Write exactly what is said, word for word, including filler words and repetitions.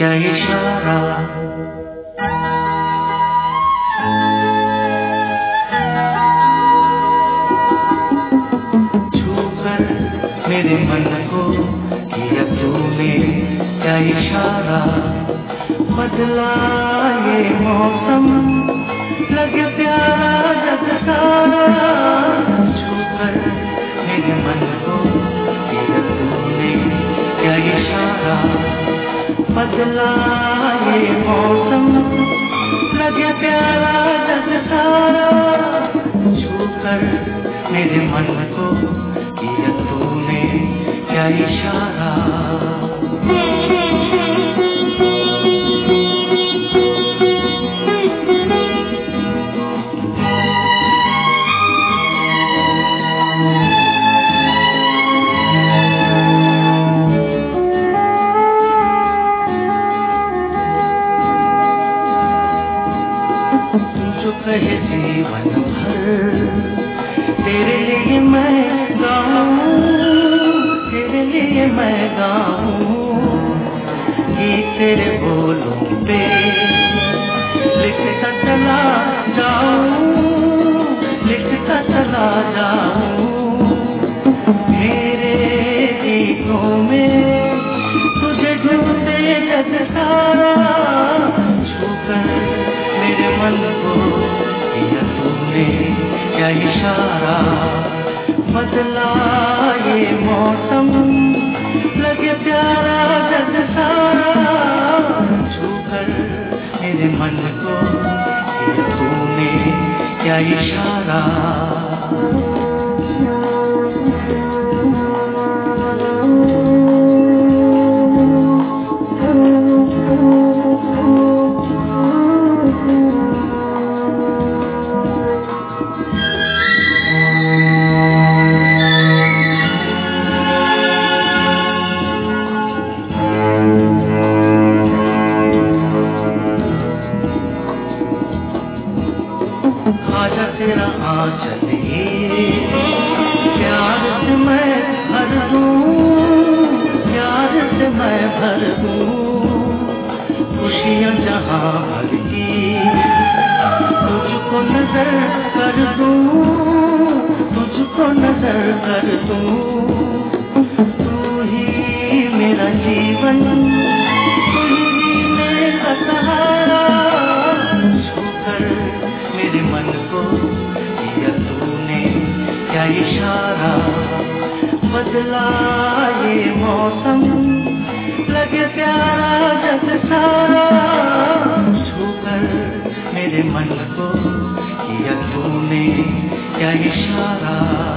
क्या इशारा। छूकर मेरे मन को किया तूने क्या इशारा। बदला ये मौसम लगे प्यारा जग सारा। छूकर मेरे मन को किया तूने क्या इशारा। बदला ये मौसम लगे प्यारा जग सारा। छूकर मेरे मन को किया तूने क्या इशारा। जो कहे जीवन भर तेरे लिए मैं गाऊं, तेरे लिए मैं गाऊं। गीत तेरे बोलों पे लिखता चला जाऊं, लिखता चला जाऊं। मेरे गीतों में तुझे ढूंढे जग सारा। छूकर मेरे मन को किया तूने क्या इशारा। बदला ये मौसम लगे प्यारा जग सारा। छूकर मेरे मन को किया तूने क्या इशारा। आजा तेरा आंचल ये प्यार से मैं भर दूं, प्यार से मैं भर दूं। खुशियाँ जहाँ भर की तुझको नजर कर दूं, तुझको नजर कर दूं। तू ही मेरा जीवन, तू ही मेरा सहारा। छूकर मेरे मन को किया तूने क्या इशारा। बदला ये मौसम लगे प्यारा जग सारा। छूकर मेरे मन को किया तूने क्या इशारा।